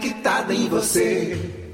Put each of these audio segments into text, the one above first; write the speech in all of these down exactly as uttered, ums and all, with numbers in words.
conectada em você.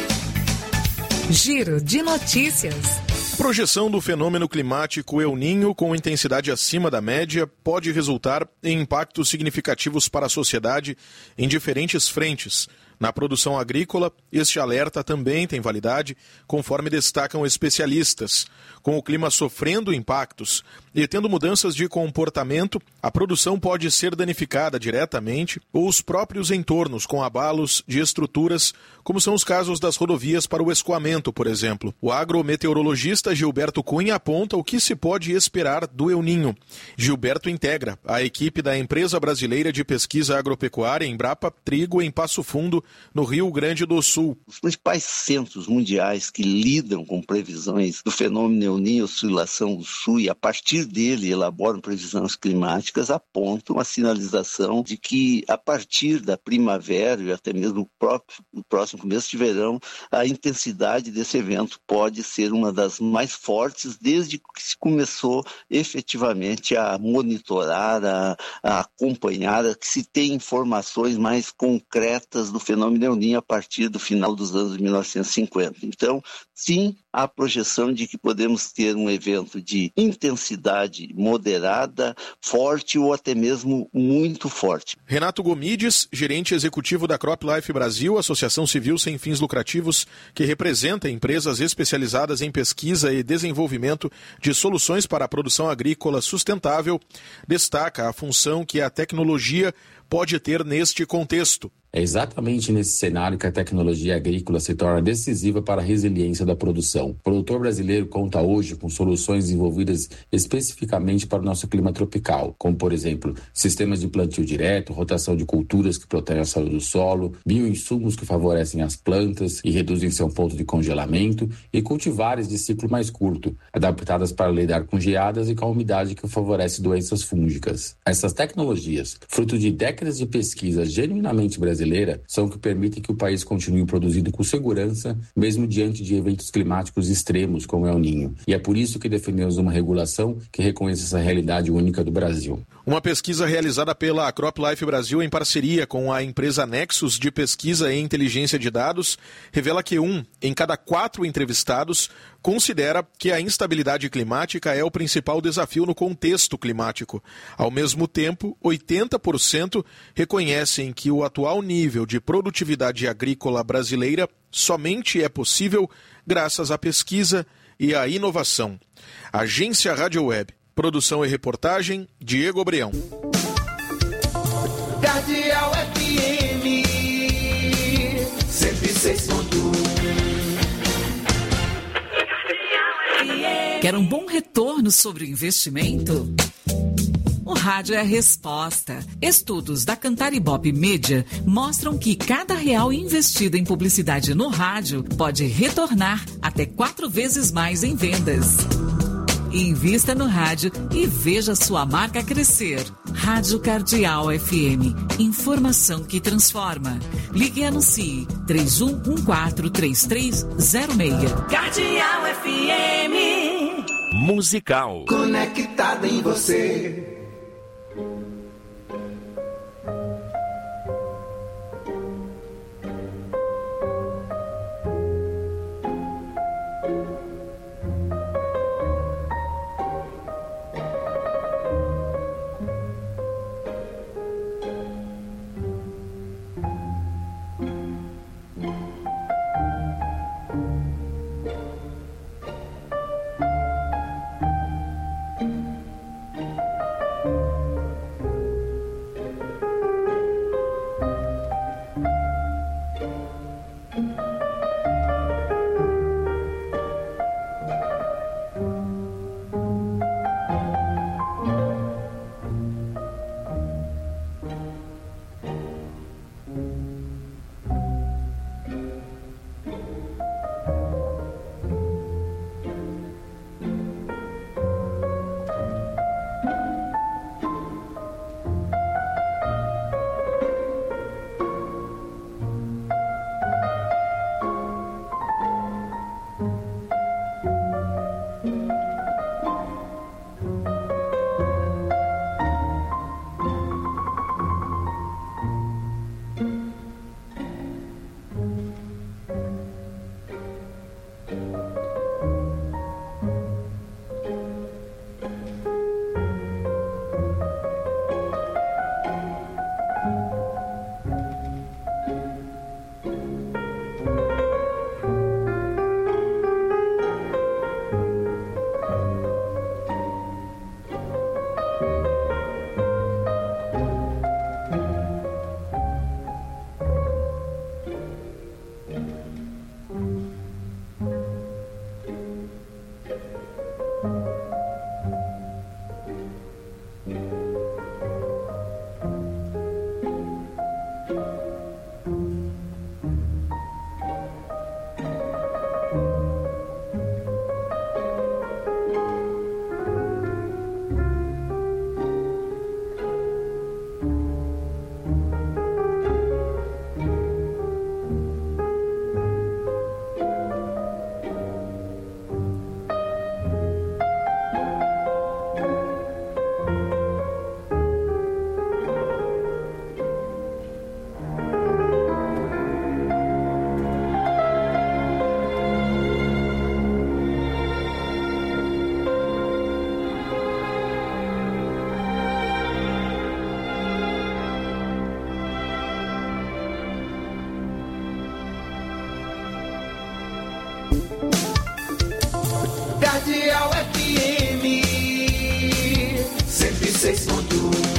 Giro de notícias. Projeção do fenômeno climático El Niño com intensidade acima da média pode resultar em impactos significativos para a sociedade em diferentes frentes. Na produção agrícola, este alerta também tem validade, conforme destacam especialistas. Com o clima sofrendo impactos e tendo mudanças de comportamento, a produção pode ser danificada diretamente ou os próprios entornos com abalos de estruturas, como são os casos das rodovias para o escoamento, por exemplo. O agrometeorologista Gilberto Cunha aponta o que se pode esperar do El Niño. Gilberto integra a equipe da Empresa Brasileira de Pesquisa Agropecuária, Embrapa Trigo, em Passo Fundo, no Rio Grande do Sul. Os principais centros mundiais que lidam com previsões do fenômeno El Niño, oscilação do sul, e a partir dele elaboram previsões climáticas, apontam a sinalização de que a partir da primavera e até mesmo o, próprio, o próximo começo de verão, a intensidade desse evento pode ser uma das mais fortes desde que se começou efetivamente a monitorar, a, a acompanhar, a que se tem informações mais concretas do fenômeno El Niño a partir do final dos anos de mil novecentos e cinquenta. Então, sim, há a projeção de que podemos ter um evento de intensidade moderada, forte ou até mesmo muito forte. Renato Gomides, gerente executivo da CropLife Brasil, associação civil sem fins lucrativos, que representa empresas especializadas em pesquisa e desenvolvimento de soluções para a produção agrícola sustentável, destaca a função que a tecnologia pode ter neste contexto. É exatamente nesse cenário que a tecnologia agrícola se torna decisiva para a resiliência da produção. O produtor brasileiro conta hoje com soluções desenvolvidas especificamente para o nosso clima tropical, como, por exemplo, sistemas de plantio direto, rotação de culturas que protegem a saúde do solo, bioinsumos que favorecem as plantas e reduzem seu ponto de congelamento e cultivares de ciclo mais curto, adaptadas para lidar com geadas e com a umidade que favorece doenças fúngicas. Essas tecnologias, fruto de décadas de pesquisa genuinamente brasileira, são que permitem que o país continue produzindo com segurança, mesmo diante de eventos climáticos extremos como o El Niño. E é por isso que defendemos uma regulação que reconheça essa realidade única do Brasil. Uma pesquisa realizada pela CropLife Brasil em parceria com a empresa Nexus de Pesquisa e Inteligência de Dados revela que um em cada quatro entrevistados considera que a instabilidade climática é o principal desafio no contexto climático. Ao mesmo tempo, oitenta por cento reconhecem que o atual nível de produtividade agrícola brasileira somente é possível graças à pesquisa e à inovação. Agência Rádio Web. Produção e reportagem, Diego Obreão. Cardeal F M cento e seis ponto um. Quer um bom retorno sobre o investimento? O rádio é a resposta. Estudos da Cantaribop Media mostram que cada real investido em publicidade no rádio pode retornar até quatro vezes mais em vendas. Invista no rádio e veja sua marca crescer. Rádio Cardeal F M. Informação que transforma. Ligue e anuncie três um um quatro três três zero seis. Cardeal F M. Musical. Conectada em você. Cardeal F M cento e seis ponto um.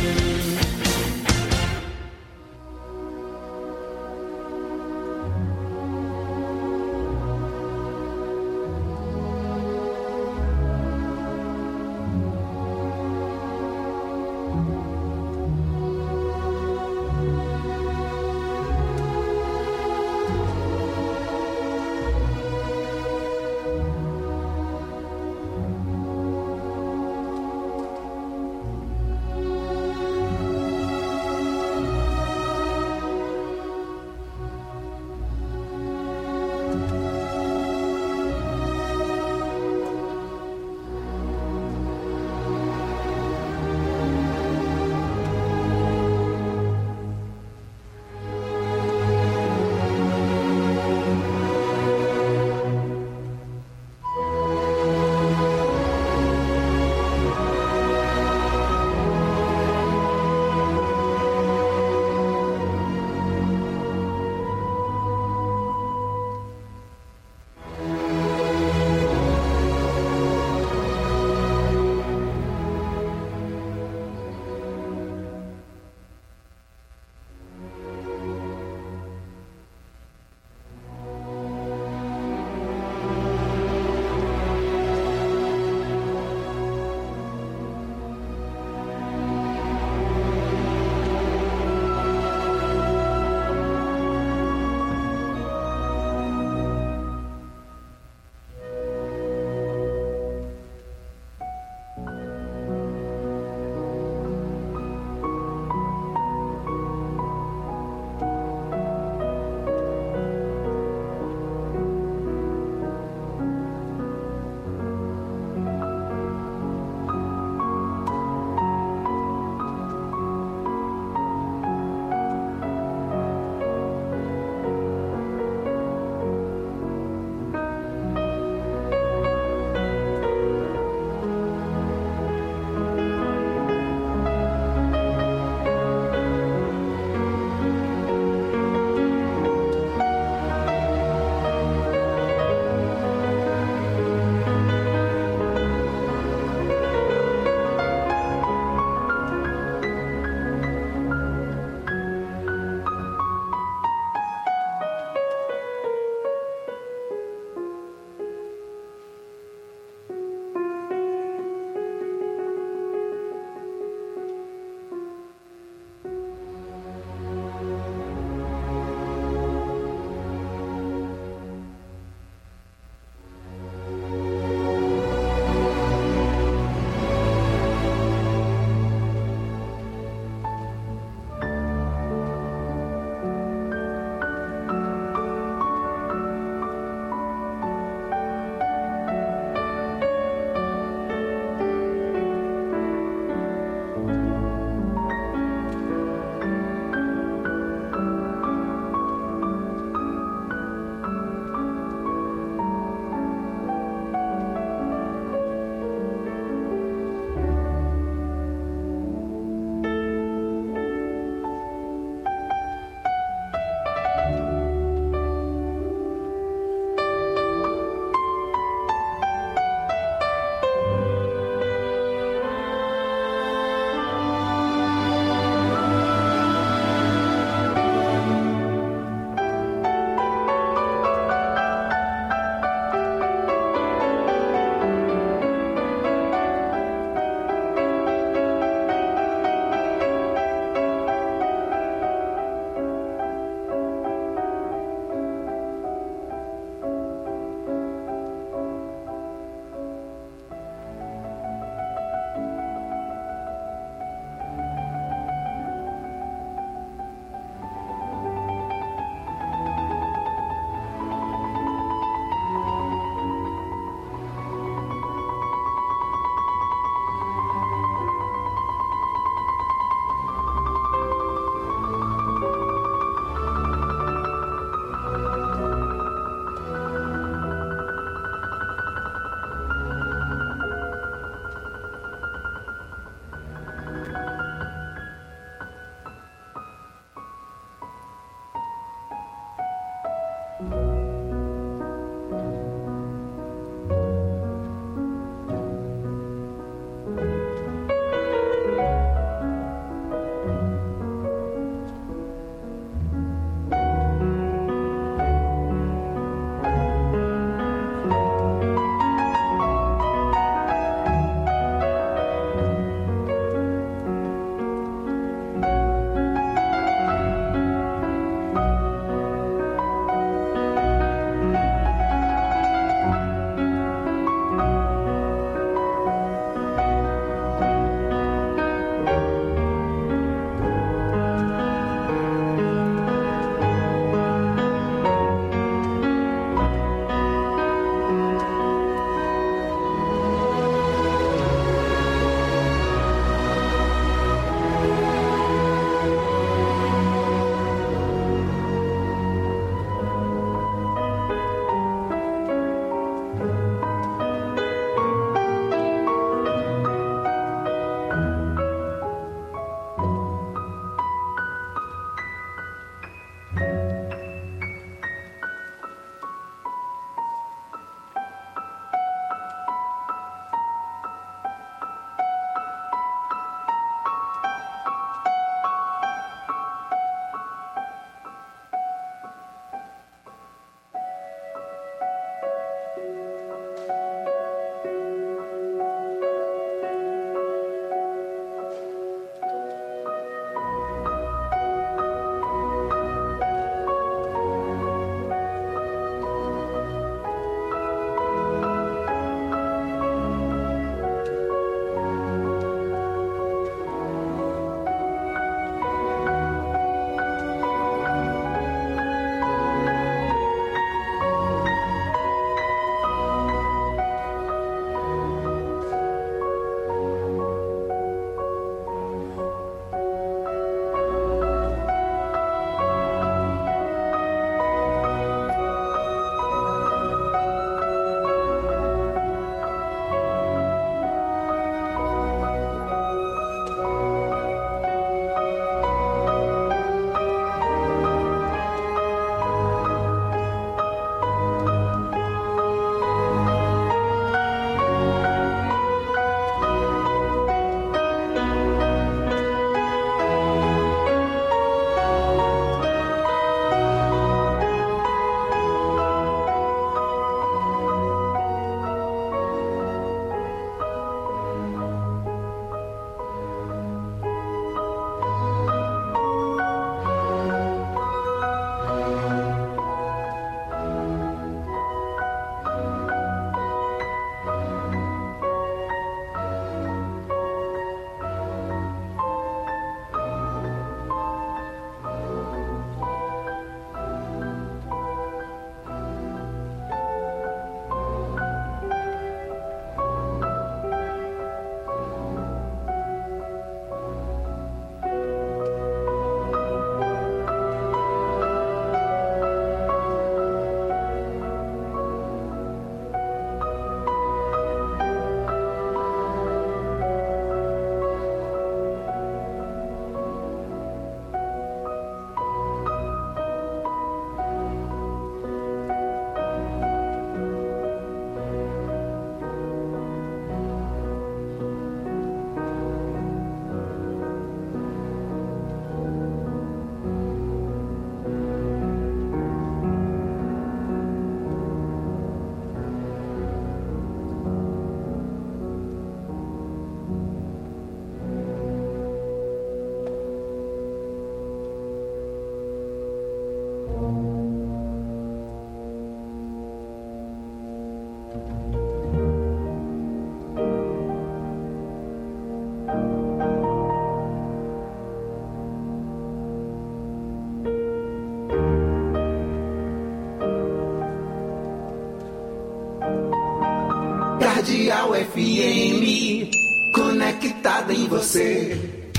Cardeal F M, conectada em você.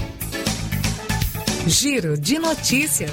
Giro de notícias.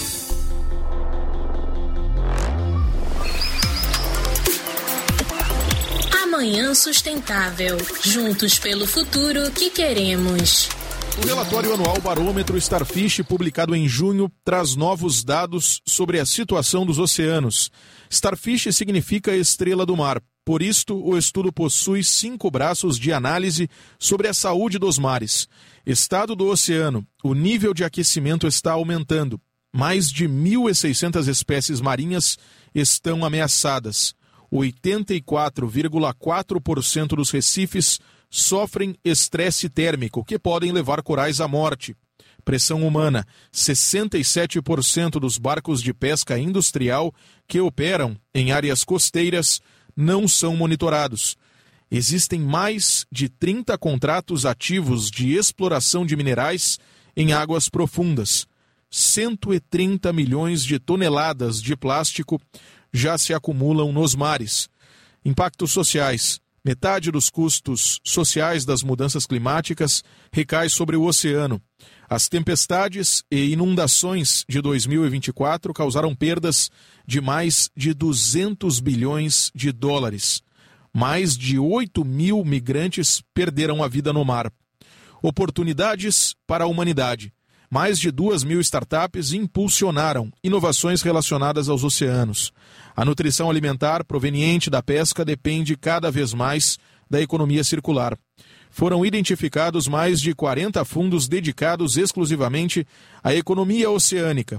Amanhã Sustentável. Juntos pelo futuro que queremos. O relatório anual Barômetro Starfish, publicado em junho, traz novos dados sobre a situação dos oceanos. Starfish significa estrela do mar. Por isto, o estudo possui cinco braços de análise sobre a saúde dos mares. Estado do oceano. O nível de aquecimento está aumentando. Mais de mil e seiscentas espécies marinhas estão ameaçadas. oitenta e quatro vírgula quatro por cento dos recifes sofrem estresse térmico, que podem levar corais à morte. Pressão humana. sessenta e sete por cento dos barcos de pesca industrial que operam em áreas costeiras não são monitorados. Existem mais de trinta contratos ativos de exploração de minerais em águas profundas. cento e trinta milhões de toneladas de plástico já se acumulam nos mares. Impactos sociais. Metade dos custos sociais das mudanças climáticas recai sobre o oceano. As tempestades e inundações de dois mil e vinte e quatro causaram perdas de mais de duzentos bilhões de dólares. Mais de oito mil migrantes perderam a vida no mar. Oportunidades para a humanidade. Mais de duas mil startups impulsionaram inovações relacionadas aos oceanos. A nutrição alimentar proveniente da pesca depende cada vez mais da economia circular. Foram identificados mais de quarenta fundos dedicados exclusivamente à economia oceânica.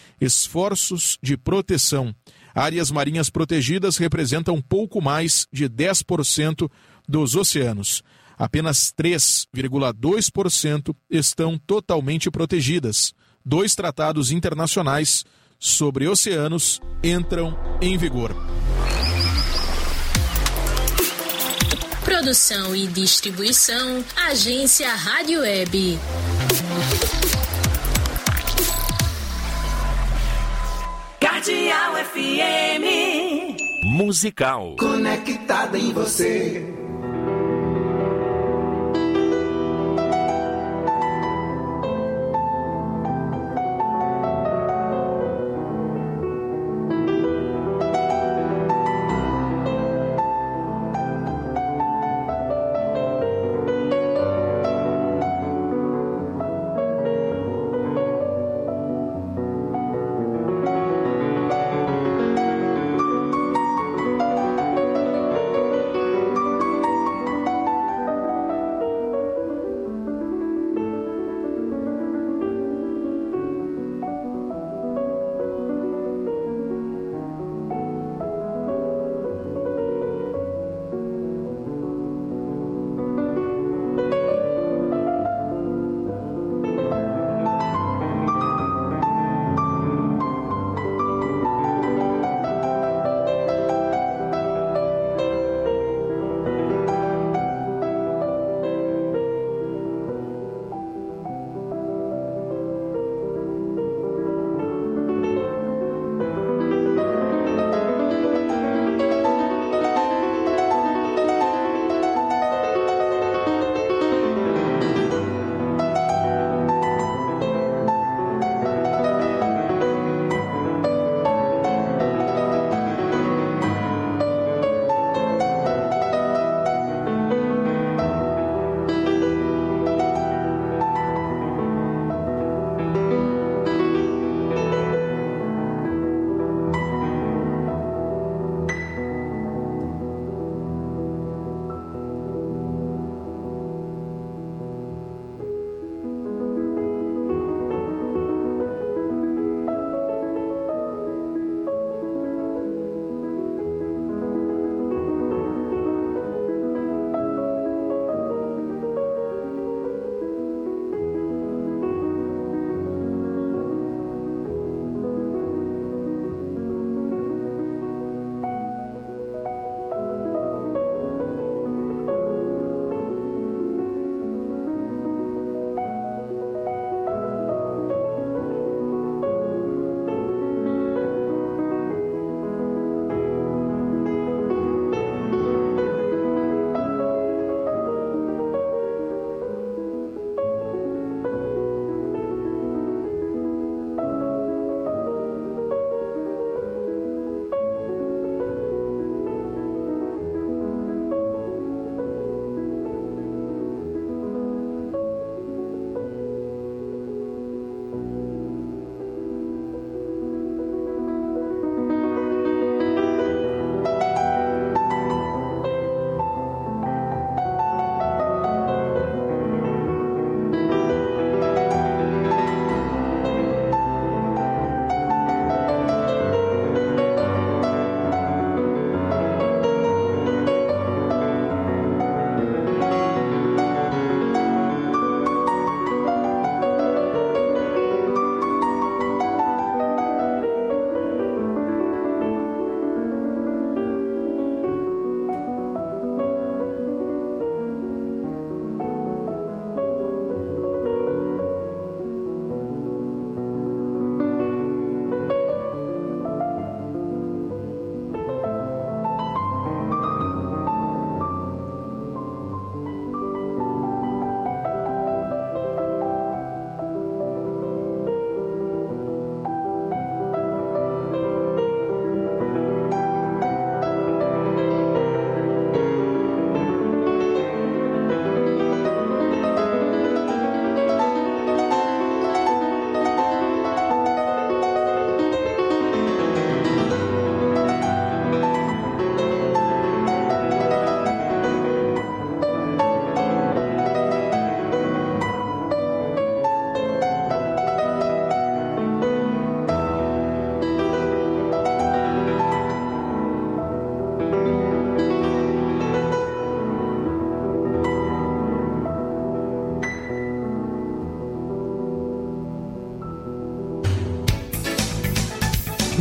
Esforços de proteção. Áreas marinhas protegidas representam pouco mais de dez por cento dos oceanos. Apenas três vírgula dois por cento estão totalmente protegidas. Dois tratados internacionais sobre oceanos entram em vigor. Produção e distribuição, Agência Rádio Web. Cardeal F M. Musical. Conectada em você.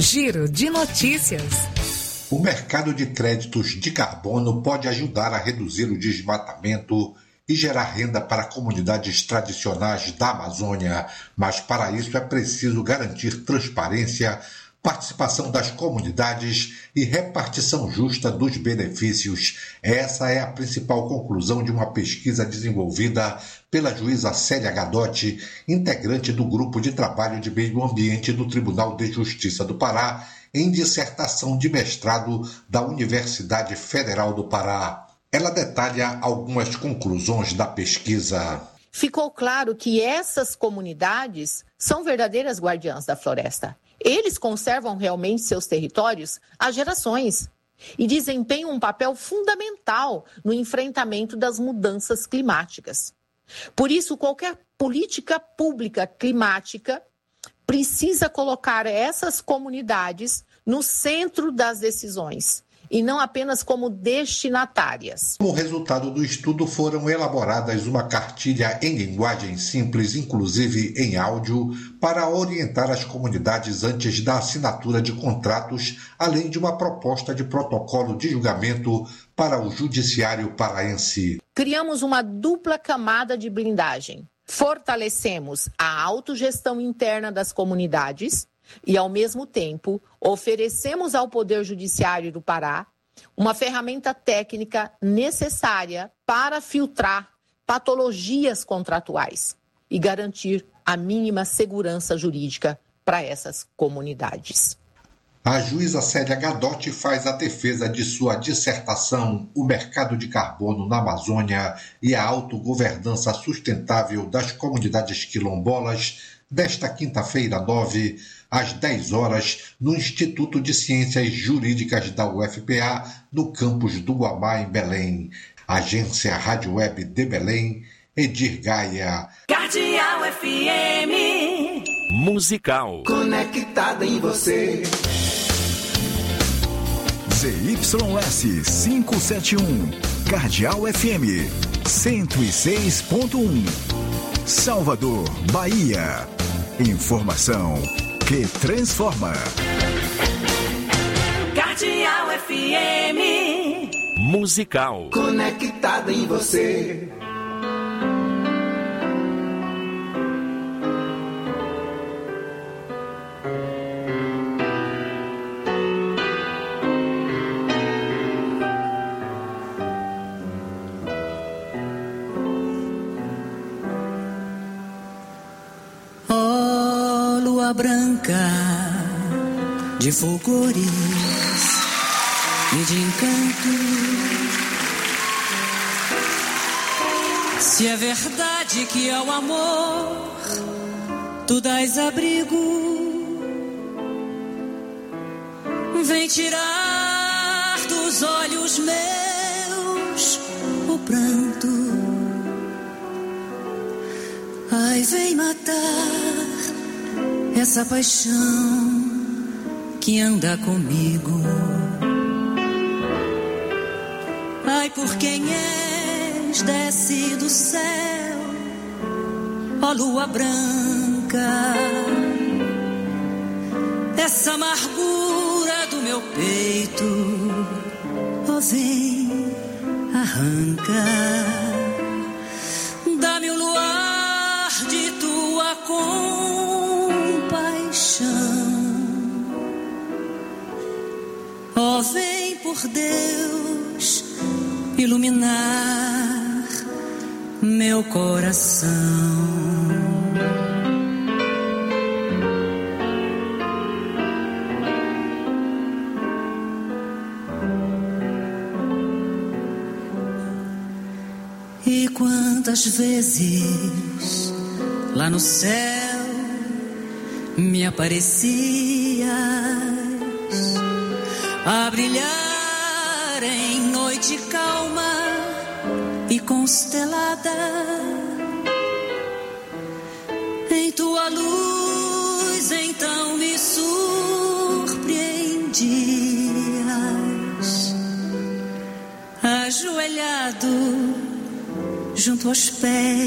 Giro de notícias. O mercado de créditos de carbono pode ajudar a reduzir o desmatamento e gerar renda para comunidades tradicionais da Amazônia, mas para isso é preciso garantir transparência, participação das comunidades e repartição justa dos benefícios. Essa é a principal conclusão de uma pesquisa desenvolvida pela juíza Célia Gadotti, integrante do Grupo de Trabalho de Meio Ambiente do Tribunal de Justiça do Pará, em dissertação de mestrado da Universidade Federal do Pará. Ela detalha algumas conclusões da pesquisa. Ficou claro que essas comunidades são verdadeiras guardiãs da floresta. Eles conservam realmente seus territórios há gerações e desempenham um papel fundamental no enfrentamento das mudanças climáticas. Por isso, qualquer política pública climática precisa colocar essas comunidades no centro das decisões e não apenas como destinatárias. Como resultado do estudo, foram elaboradas uma cartilha em linguagem simples, inclusive em áudio, para orientar as comunidades antes da assinatura de contratos, além de uma proposta de protocolo de julgamento para o judiciário paraense. Criamos uma dupla camada de blindagem. Fortalecemos a autogestão interna das comunidades e, ao mesmo tempo, oferecemos ao Poder Judiciário do Pará uma ferramenta técnica necessária para filtrar patologias contratuais e garantir a mínima segurança jurídica para essas comunidades. A juíza Célia Gadotti faz a defesa de sua dissertação O Mercado de Carbono na Amazônia e a Autogovernança Sustentável das Comunidades Quilombolas, desta quinta-feira, nove, às dez horas, no Instituto de Ciências Jurídicas da U F P A, no campus do Guamá, em Belém. Agência Rádio Web de Belém, Edir Gaia. Cardeal F M. Musical. Conectada em você. Z Y S quinhentos e setenta e um, Cardeal F M, cento e seis ponto um. Salvador, Bahia. Informação que transforma. Cardeal F M. Musical. Conectada em você. Branca de fulgores e de encanto. Se é verdade que ao amor tu dás abrigo, vem tirar dos olhos meus o pranto. Ai, vem matar essa paixão que anda comigo. Ai, por quem és, desce do céu, ó lua branca, essa amargura do meu peito, ó vem, arranca, dá-me o luar de tua compaixão. Ó, oh, vem por Deus iluminar meu coração. E quantas vezes lá no céu me aparecias a brilhar em noite calma e constelada. Em tua luz então me surpreendias, ajoelhado junto aos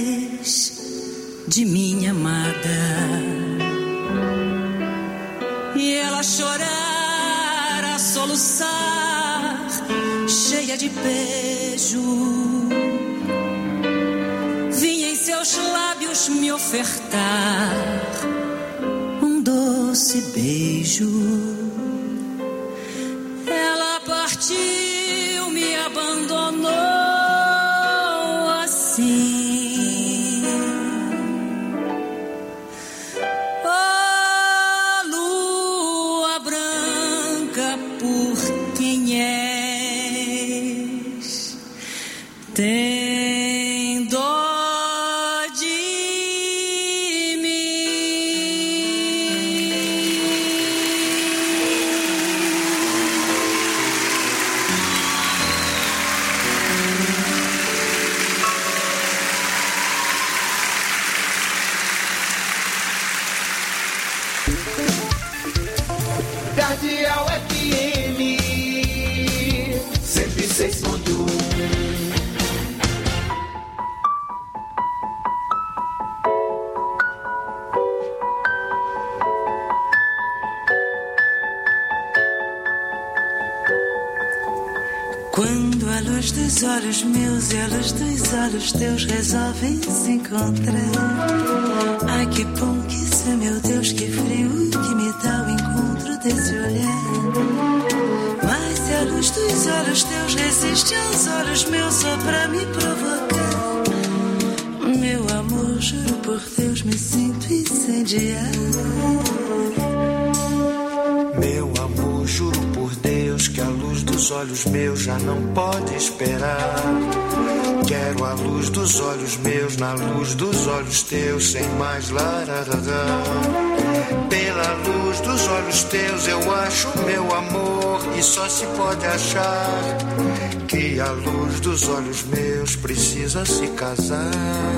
pés de minha amada. e ela chorar a soluçar, cheia de beijo. Vinha em seus lábios me ofertar um doce beijo. Ela partiu, me abandonou assim. Tem dó de mim. Cardeal F M cento e seis ponto um. Quando a luz dos olhos meus e a luz dos olhos teus resolvem se encontrar, ai que bom que isso é, meu Deus, que frio que me dá o encontro desse olhar. Mas se a luz dos olhos teus resiste aos olhos meus só pra me provocar, meu amor, juro por Deus, me sinto incendiar. Meu amor, juro por Deus que a luz dos olhos meus já não pode esperar. Quero a luz dos olhos meus na luz dos olhos teus, sem mais lararará. Pela luz dos olhos teus eu acho meu amor, e só se pode achar que a luz dos olhos meus precisa se casar.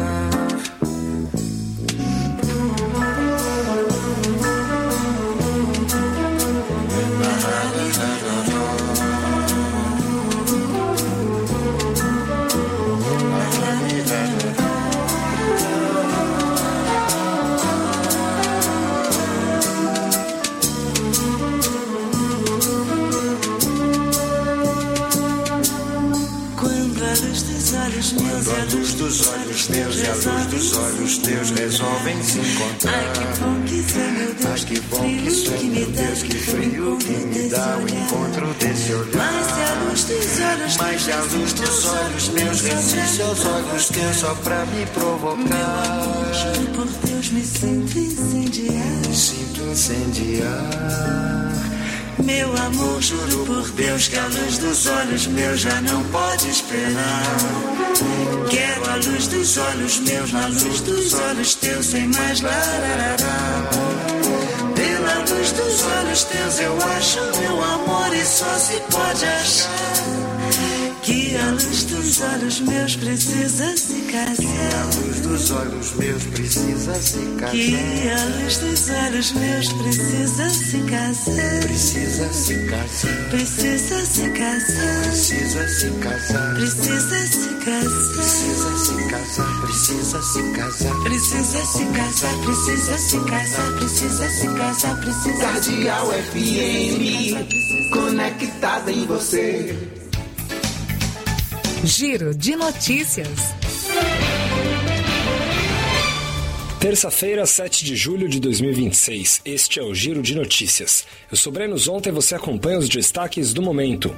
Quando a luz dos olhos meus e a luz dos olhos teus resolvem se encontrar, ai que bom que isso é, meu Deus, ai, que bom que isso é, meu Deus, que frio que me dá o encontro desse olhar. Mas se a luz dos olhos, mas se a luz dos olhos meus resiste aos olhos teus só pra me provocar, juro por Deus, me sinto incendiar, me sinto incendiar. Meu amor, juro por Deus que a luz dos olhos meus já não pode esperar. Quero a luz dos olhos meus na luz dos olhos teus, sem mais lararará. Pela luz dos olhos teus eu acho meu amor, e só se pode achar que a luz dos olhos meus precisa se casar. Que a luz dos olhos meus precisa se casar. Que a luz dos olhos meus precisa se casar. Precisa se casar. Precisa se casar. Precisa se casar. Precisa se casar. Precisa se casar. Precisa se casar. Precisa se casar. Precisa se casar. Precisa se casar. Precisa. Cardeal F M conectada em você. Giro de notícias. Terça-feira, sete de julho de dois mil e vinte e seis. Este é o Giro de Notícias. Eu sou Breno Zonta e você acompanha os destaques do momento.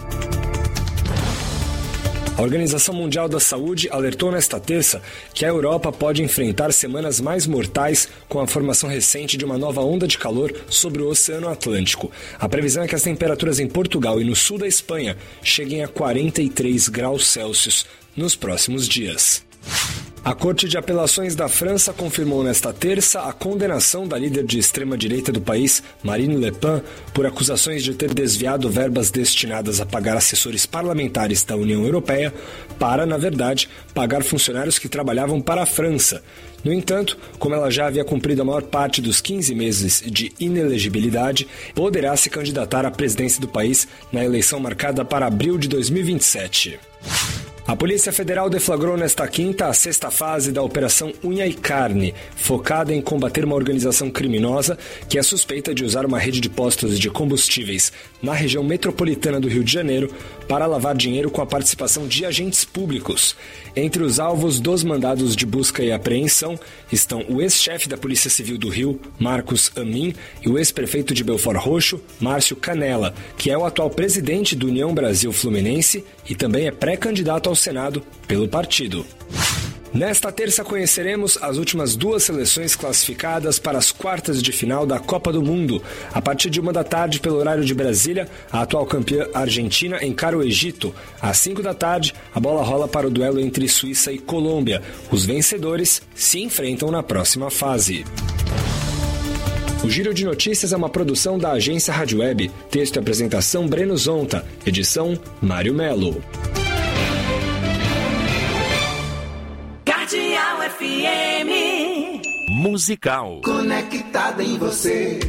A Organização Mundial da Saúde alertou nesta terça que a Europa pode enfrentar semanas mais mortais com a formação recente de uma nova onda de calor sobre o Oceano Atlântico. A previsão é que as temperaturas em Portugal e no sul da Espanha cheguem a quarenta e três graus Celsius nos próximos dias. A Corte de Apelações da França confirmou nesta terça a condenação da líder de extrema-direita do país, Marine Le Pen, por acusações de ter desviado verbas destinadas a pagar assessores parlamentares da União Europeia para, na verdade, pagar funcionários que trabalhavam para a França. No entanto, como ela já havia cumprido a maior parte dos quinze meses de inelegibilidade, poderá se candidatar à presidência do país na eleição marcada para abril de dois mil e vinte e sete. A Polícia Federal deflagrou nesta quinta a sexta fase da Operação Unha e Carne, focada em combater uma organização criminosa que é suspeita de usar uma rede de postos de combustíveis na região metropolitana do Rio de Janeiro para lavar dinheiro com a participação de agentes públicos. Entre os alvos dos mandados de busca e apreensão estão o ex-chefe da Polícia Civil do Rio, Marcos Amin, e o ex-prefeito de Belford Roxo, Márcio Canella, que é o atual presidente do União Brasil Fluminense e também é pré-candidato ao Senado pelo partido. Nesta terça conheceremos as últimas duas seleções classificadas para as quartas de final da Copa do Mundo. A partir de uma da tarde, pelo horário de Brasília, a atual campeã Argentina encara o Egito. Às cinco da tarde, a bola rola para o duelo entre Suíça e Colômbia. Os vencedores se enfrentam na próxima fase. O Giro de Notícias é uma produção da agência Rádio Web. Texto e apresentação Breno Zonta. Edição Mário Melo. Cardeal F M Musical. Conectada em você.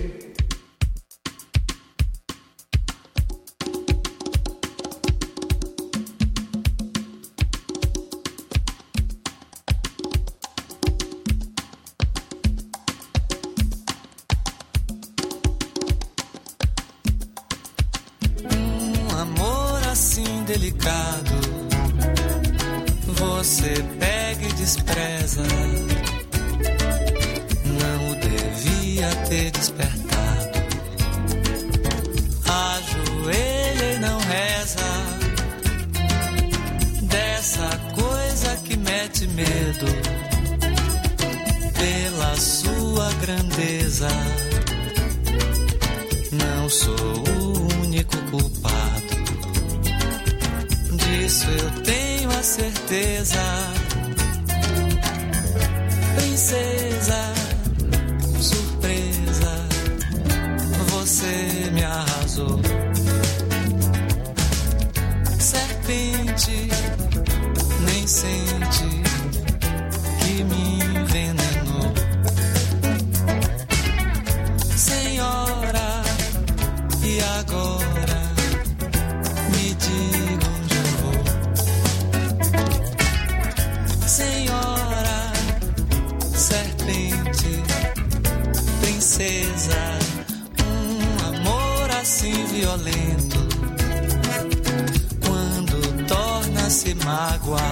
Um amor assim delicado, você pega e despreza. Não o devia ter despertado. Ajoelha e não reza. Dessa coisa que mete medo pela sua grandeza. Não sou o único culpado. Disso eu tenho a certeza. Princesa, surpresa, você me arrasou. Serpente, nem sente que me envenenou. Senhora, e agora me diga onde eu vou. Senhora, serpente, princesa, um amor assim violento, quando torna-se mágoa,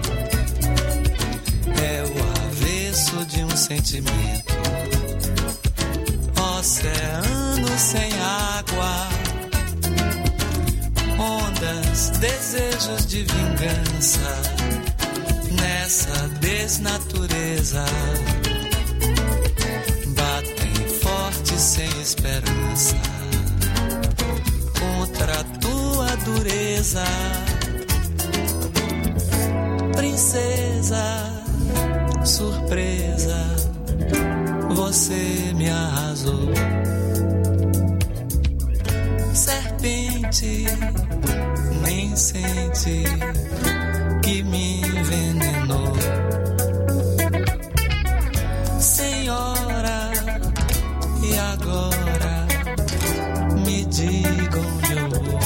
é o avesso de um sentimento. Oceano sem água, ondas, desejos de vingança, nessa desnatureza, batem forte sem esperança, contra a tua dureza. Princesa, surpresa, você me arrasou. Serpente, nem sente que me envenenou. Senhora, e agora me diga onde eu vou.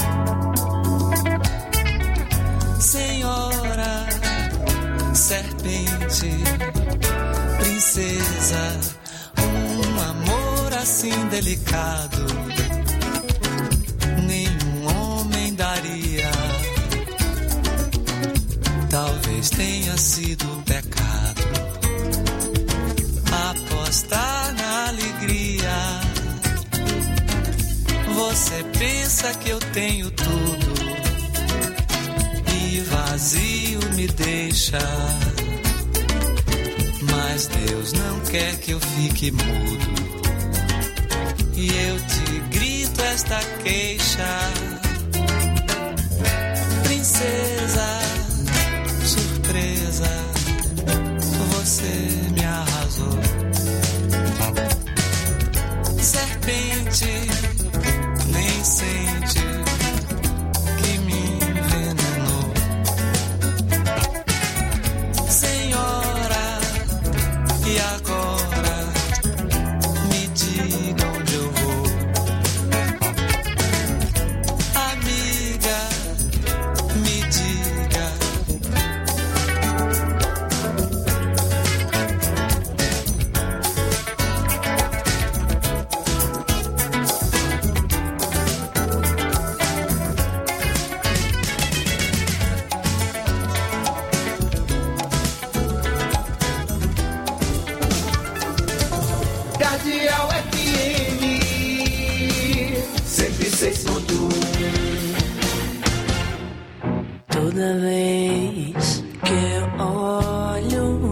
Senhora, serpente, princesa, um amor assim delicado, nenhum homem daria. Talvez tenha sido um pecado apostar na alegria. Você pensa que eu tenho tudo e vazio me deixa. Mas Deus não quer que eu fique mudo e eu te grito esta queixa. Princesa, surpresa, você me arrasou. Serpente, nem sente que me envenenou. Senhora, e agora me diga onde eu vou. Amiga, me diga Cardeal F M cento e seis ponto um. Toda vez que eu olho,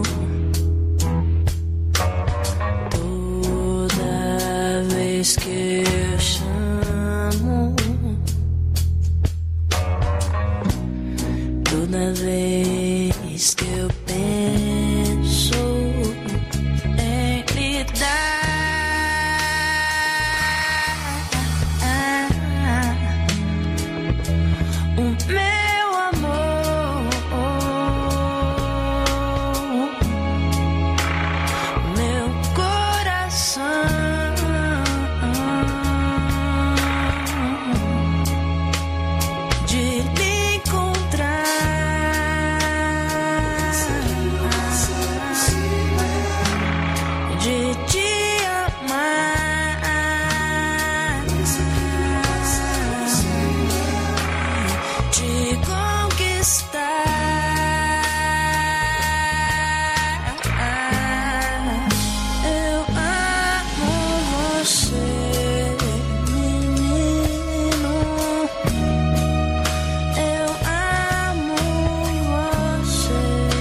toda vez que eu chamo, toda vez que eu penso em lhe dar o meu amor, meu coração, de lhe encontrar, de te amar, te conquistar. Eu amo você, menino. Eu amo você.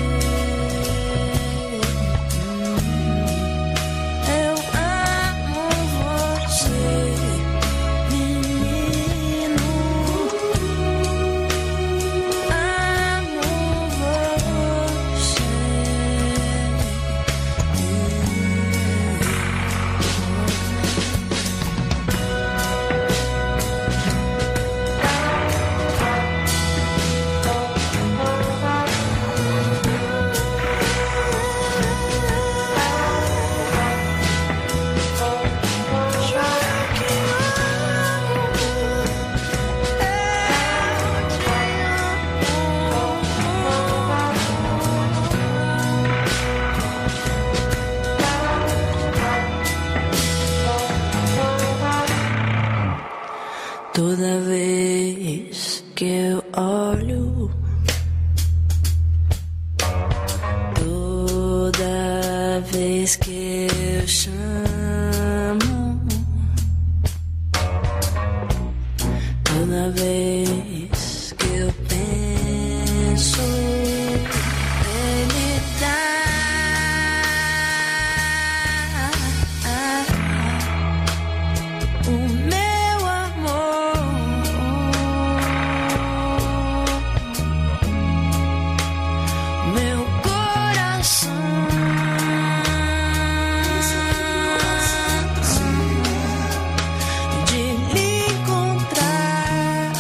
Eu amo você, menino. Amo você. Toda vez que eu olho, toda vez que eu chamo, toda vez que eu penso em lhe dar o meu amor, meu coração, de lhe encontrar,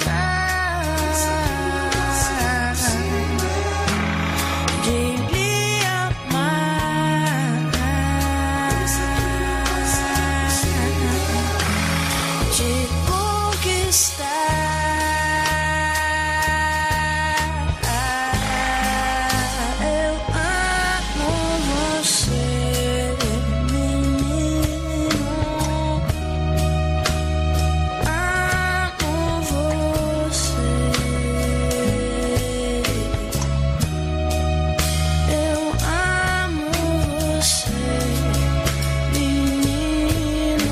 de lhe amar, te conquistar. Eu amo você, menino. Amo você. Eu amo você, menino.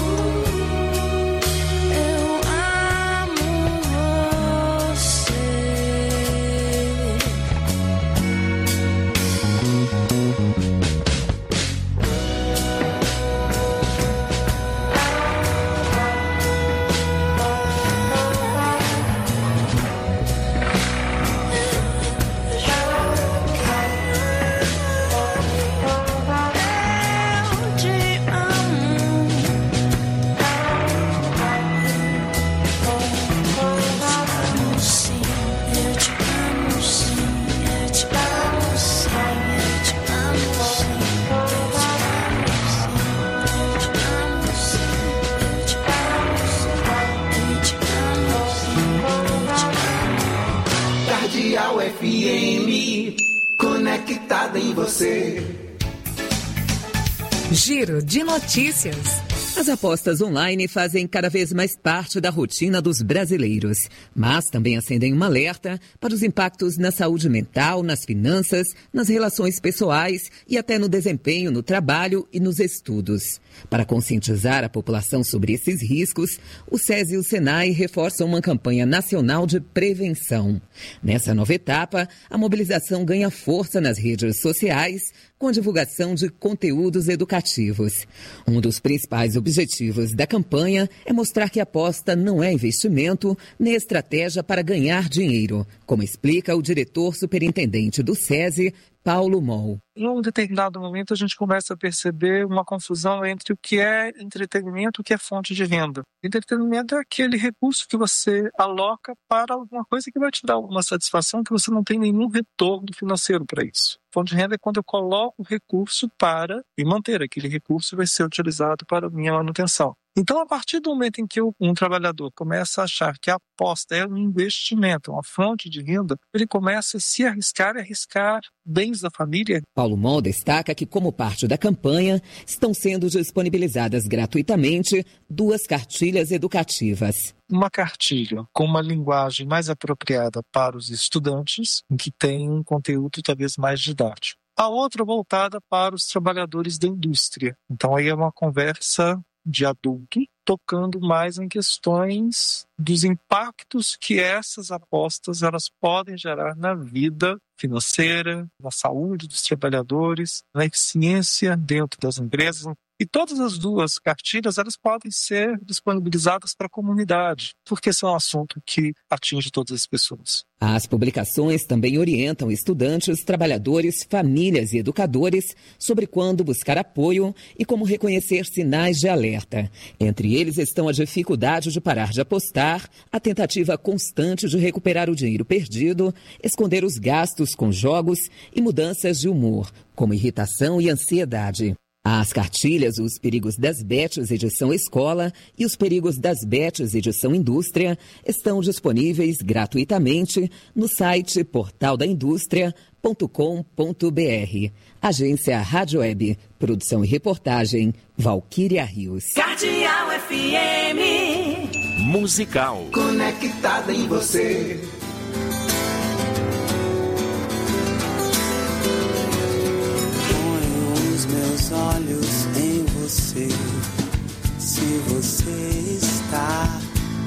Eu amo você. Eu te amo. Sim, eu te amo, sim, eu te amo, sim, eu te amo, sim, eu te amo, sim, eu te amo, sim, eu te amo, sim, eu te amo. Cardeal F M, conectada em você. Giro de notícias. As apostas online fazem cada vez mais parte da rotina dos brasileiros, mas também acendem um alerta para os impactos na saúde mental, nas finanças, nas relações pessoais e até no desempenho no trabalho e nos estudos. Para conscientizar a população sobre esses riscos, o SESI e o SENAI reforçam uma campanha nacional de prevenção. Nessa nova etapa, a mobilização ganha força nas redes sociais, com a divulgação de conteúdos educativos. Um dos principais objetivos da campanha é mostrar que a aposta não é investimento nem estratégia para ganhar dinheiro, como explica o diretor superintendente do SESI, Paulo Moll. Em um determinado momento, a gente começa a perceber uma confusão entre o que é entretenimento e o que é fonte de renda. Entretenimento é aquele recurso que você aloca para alguma coisa que vai te dar uma satisfação que você não tem nenhum retorno financeiro para isso. Fonte de renda é quando eu coloco o recurso para me manter. Aquele recurso vai ser utilizado para a minha manutenção. Então, a partir do momento em que um trabalhador começa a achar que a aposta é um investimento, uma fonte de renda, ele começa a se arriscar e arriscar bens da família. Paulo Moll destaca que, como parte da campanha, estão sendo disponibilizadas gratuitamente duas cartilhas educativas. Uma cartilha com uma linguagem mais apropriada para os estudantes, em que tem um conteúdo talvez mais didático. A outra voltada para os trabalhadores da indústria. Então, aí é uma conversa de adulto, tocando mais em questões dos impactos que essas apostas elas podem gerar na vida financeira, na saúde dos trabalhadores, na eficiência dentro das empresas. E todas as duas cartilhas elas podem ser disponibilizadas para a comunidade, porque esse é um assunto que atinge todas as pessoas. As publicações também orientam estudantes, trabalhadores, famílias e educadores sobre quando buscar apoio e como reconhecer sinais de alerta. Entre eles estão a dificuldade de parar de apostar, a tentativa constante de recuperar o dinheiro perdido, esconder os gastos com jogos e mudanças de humor, como irritação e ansiedade. As cartilhas Os Perigos das Bets, edição Escola, e Os Perigos das Bets, edição Indústria, estão disponíveis gratuitamente no site portal da indústria ponto com ponto br. Agência Rádio Web, produção e reportagem, Valquíria Rios. Cardeal F M. Musical. Conectada em você. Meus olhos em você, se você está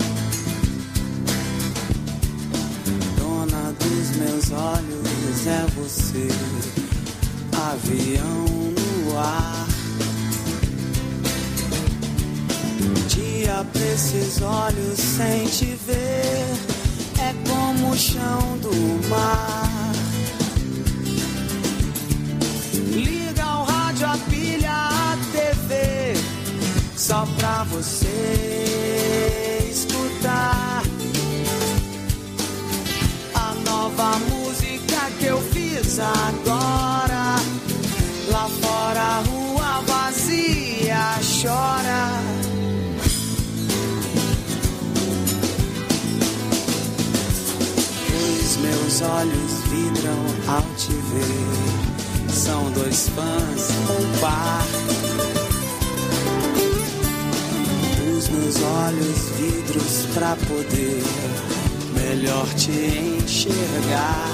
dona dos meus olhos, é você, avião no ar. Dia pra esses olhos sem te ver, é como o chão do mar. Liga o rádio, a pilha, a T V, só pra você escutar a nova música que eu fiz agora. Lá fora a rua vazia chora. Os meus olhos vidram ao te ver. São dois fãs, um par. Os meus olhos vidros pra poder melhor te enxergar.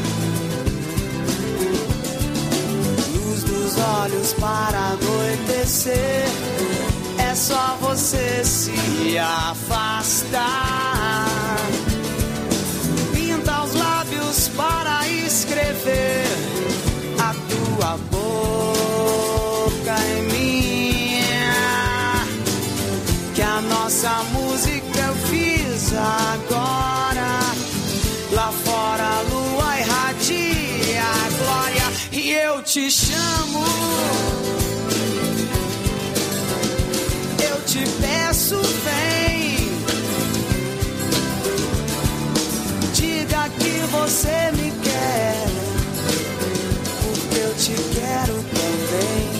Luz dos olhos para anoitecer, é só você se afastar. Pinta os lábios para escrever a tua boca em minha, que a nossa música eu fiz agora. Lá fora a lua irradia a glória e eu te chamo, eu te peço, vem, diga que você me quer, eu te quero também.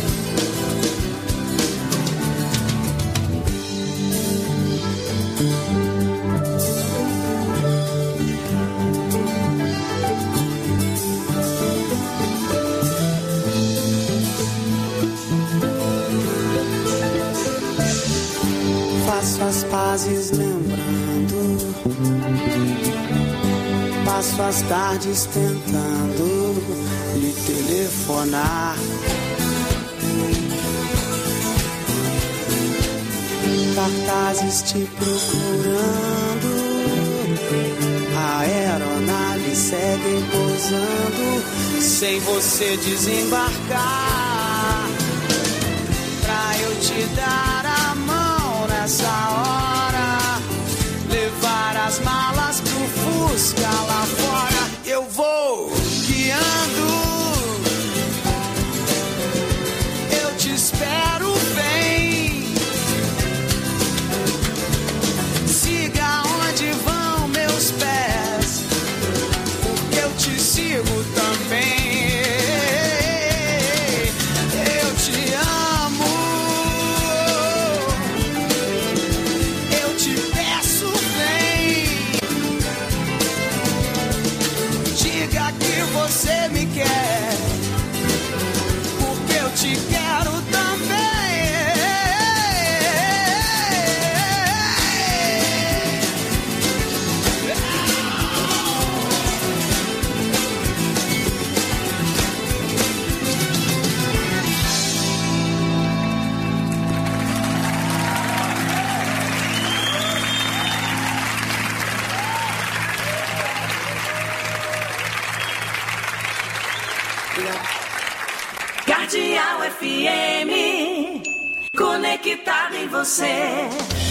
vezes lembrando, passo as tardes tentando lhe telefonar. Cartazes te procurando, a aeronave segue pousando, sem você desembarcar. Pra eu te dar a mão nessa hora, levar as malas pro Fusca lá fora. Eu vou guiando, eu te espero, vem. Siga onde vão meus pés, porque eu te sigo também. Eu te amo, eu te peço, vem. Diga que você me quer, porque eu te quero também. Cardeal F M, conectado em você.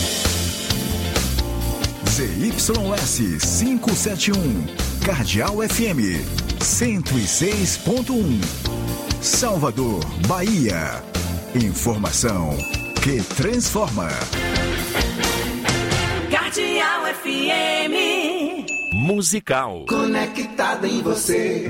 Z Y S quinhentos e setenta e um, Cardeal F M, cento e seis ponto um. Salvador, Bahia. Informação que transforma. Cardeal F M, musical. Conectada em você.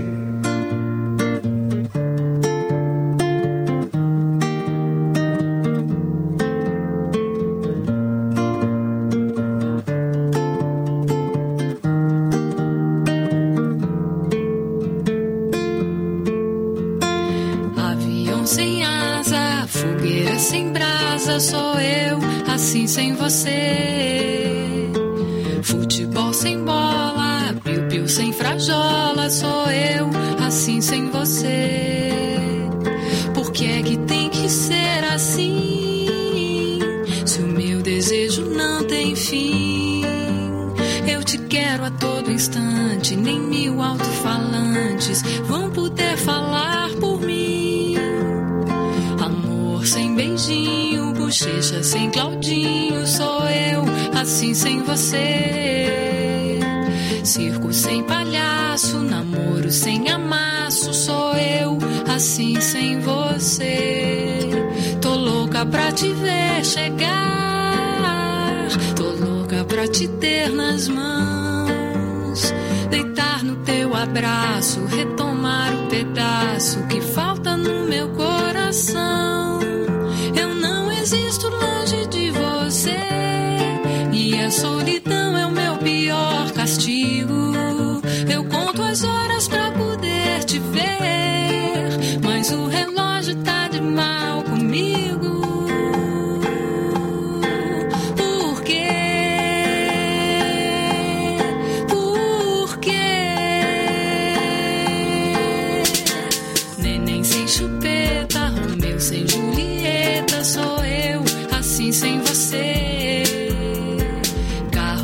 Sou eu, assim sem você. Futebol sem bola, piu-piu sem frajola. Sou eu, assim sem você. Por que é que tem que ser assim? Se o meu desejo não tem fim. Eu te quero a todo instante, nem mil alto-falantes vão poder falar por mim. Amor sem beijinho, bochecha sem Claudinho. Sou eu, assim sem você. Circo sem palhaço, namoro sem amasso. Sou eu, assim sem você. Tô louca pra te ver chegar, tô louca pra te ter nas mãos, deitar no teu abraço, retomar o pedaço que falta no meu coração. Eu não existo longe de você, e a solidão é o meu pior castigo. Eu conto as horas pra poder te ver, mas o relógio tá de mal comigo. Por quê? Por quê? Neném sem chupeta, Romeu sem Julieta. Sou eu, assim sem você. Carro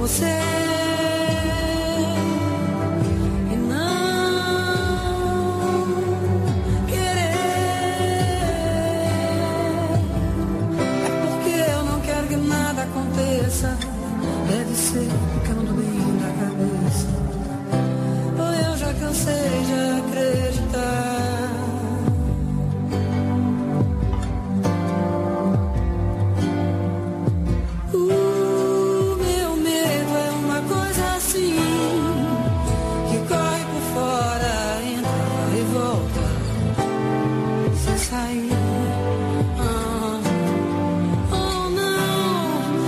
você. E não querer. É porque eu não quero que nada aconteça. Deve ser porque eu não tô bem da cabeça. Ou eu já cansei, já